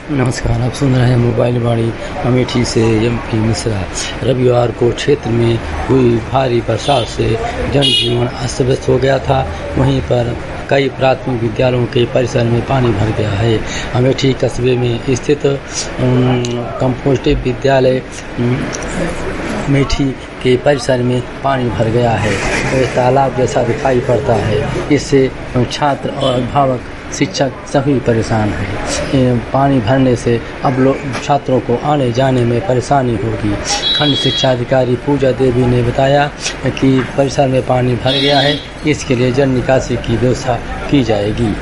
नमस्कार, आप सुन रहे हैं मोबाइल वाणी अमेठी से एमपी मिश्रा। रविवार को क्षेत्र में हुई भारी बरसात से जनजीवन अस्त व्यस्त हो गया था। वहीं पर कई प्राथमिक विद्यालयों के परिसर में पानी भर गया है। अमेठी कस्बे में स्थित कंपोस्टिव विद्यालय अमेठी के परिसर में पानी भर गया है। तालाब जैसा दिखाई पड़ता है। इससे छात्र और अभिभावक, शिक्षक सभी परेशान हैं। पानी भरने से अब छात्रों को आने जाने में परेशानी होगी। खंड शिक्षा अधिकारी पूजा देवी ने बताया कि परिसर में पानी भर गया है, इसके लिए जल निकासी की व्यवस्था की जाएगी।